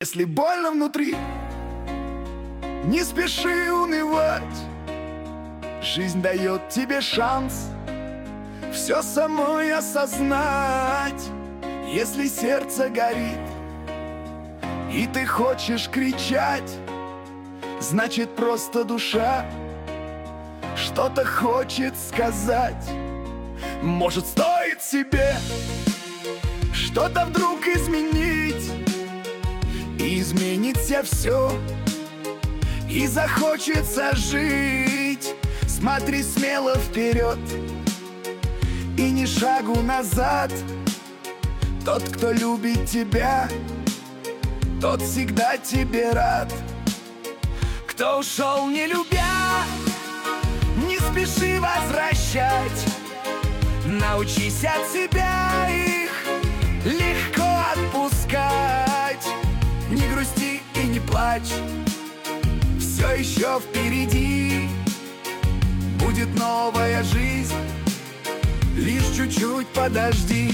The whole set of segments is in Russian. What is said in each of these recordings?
Если больно внутри, не спеши унывать. Жизнь дает тебе шанс все самой осознать. Если сердце горит и ты хочешь кричать, значит просто душа что-то хочет сказать. Может, стоит себе что-то вдруг изменить, и изменится все, и захочется жить. Смотри смело вперед и ни шагу назад. Тот, кто любит тебя, тот всегда тебе рад. Кто ушел не любя, не спеши возвращать. Научись от себя их легко отпускать. Не грусти и не плачь, все еще впереди. Будет новая жизнь, лишь чуть-чуть подожди.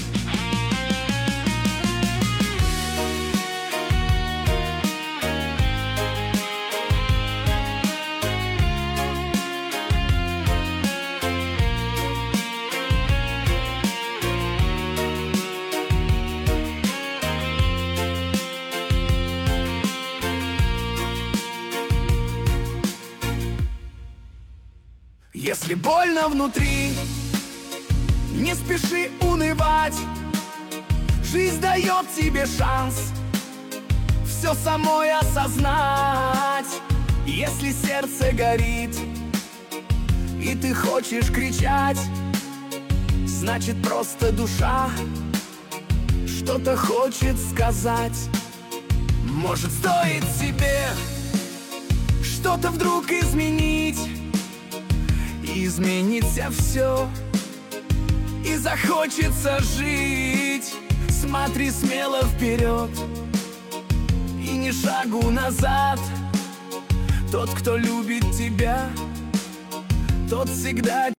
Если больно внутри, не спеши унывать. Жизнь дает тебе шанс все самой осознать. Если сердце горит и ты хочешь кричать, значит просто душа что-то хочет сказать. Может, стоит себе что-то вдруг изменить, и изменится все, и захочется жить. Смотри смело вперед и ни шагу назад. Тот, кто любит тебя, тот всегда